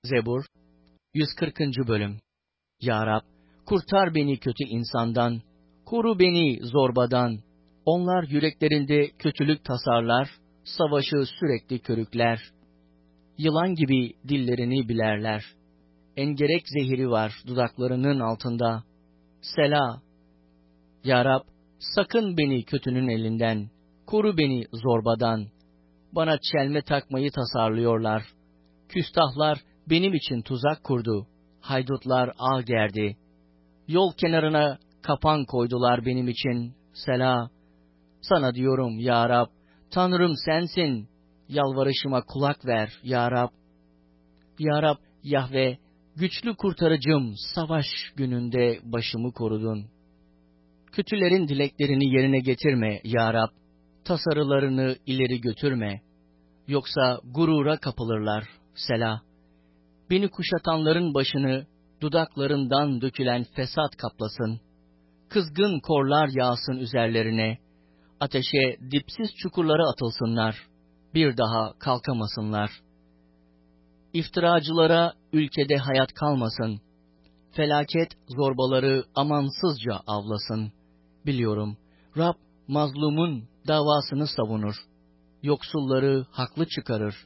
Zebur 140. Bölüm. Ya Rab, kurtar beni kötü insandan, koru beni zorbadan. Onlar yüreklerinde kötülük tasarlar, savaşı sürekli körükler. Yılan gibi dillerini bilerler. Engerek zehiri var dudaklarının altında. Sela. Ya Rab, sakın beni kötünün elinden, koru beni zorbadan. Bana çelme takmayı tasarlıyorlar. Küstahlar benim için tuzak kurdu. Haydutlar ağ gerdi. Yol kenarına kapan koydular benim için. Sela. Sana diyorum ya Rab, Tanrım sensin. Yalvarışıma kulak ver ya Rab. Ya Rab, Yahve, güçlü kurtarıcım, savaş gününde başımı korudun. Kötülerin dileklerini yerine getirme ya Rab. Tasarılarını ileri götürme. Yoksa gurura kapılırlar. Sela. Beni kuşatanların başını, dudaklarından dökülen fesat kaplasın. Kızgın korlar yağsın üzerlerine. Ateşe dipsiz çukurlara atılsınlar. Bir daha kalkamasınlar. İftiracılara ülkede hayat kalmasın. Felaket zorbaları amansızca avlasın. Biliyorum, Rab mazlumun davasını savunur. Yoksulları haklı çıkarır.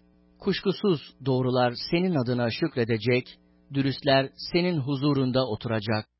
Kuşkusuz doğrular senin adına şükredecek, dürüstler senin huzurunda oturacak.